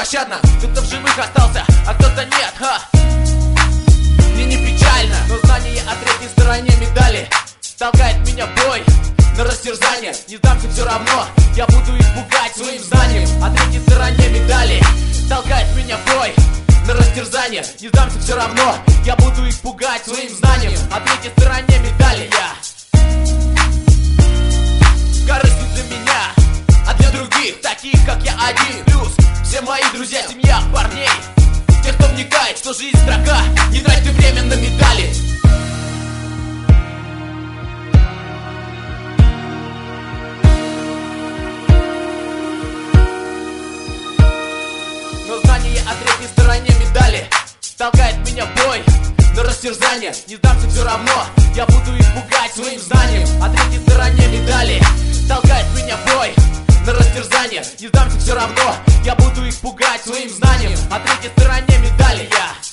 беспощадно. Кто-то в живых остался, а кто-то нет, ха. Мне не печально, но знание о третьей стороне медали толкает меня в бой на растерзание. Не сдамся все равно, я буду их пугать своим знанием о третьей стороне медали толкает меня в бой на растерзание. Не сдамся все равно, я буду их пугать своим знанием о третьей стороне медали. Корысть не для меня, а для других, таких как я один. Плюс все мои друзья, семья, парней, тех, кто вникает, что жизнь строка. Не трать ты время на медали. Но знание о третьей стороне медали толкает меня в бой на растерзание. Не сдамся все равно, я буду их пугать своим знанием о третьей стороне медали толкает меня в бой на растерзание. Не сдамся все равно, я буду их пугать своим знанием о третьей стороне медали.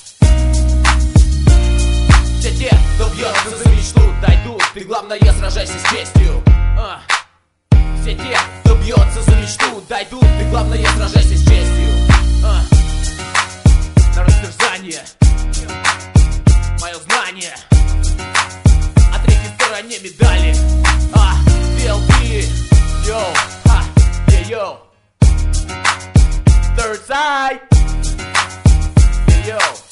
Все те, кто бьется за мечту, дойдут. Ты главное сражайся с честью. Все те, кто бьется за мечту, дойдут. Ты главное сражайся с честью. На растерзание мое знание о третьей стороне медали. BLP, yo, yeah, yo. Third side, yeah, yo.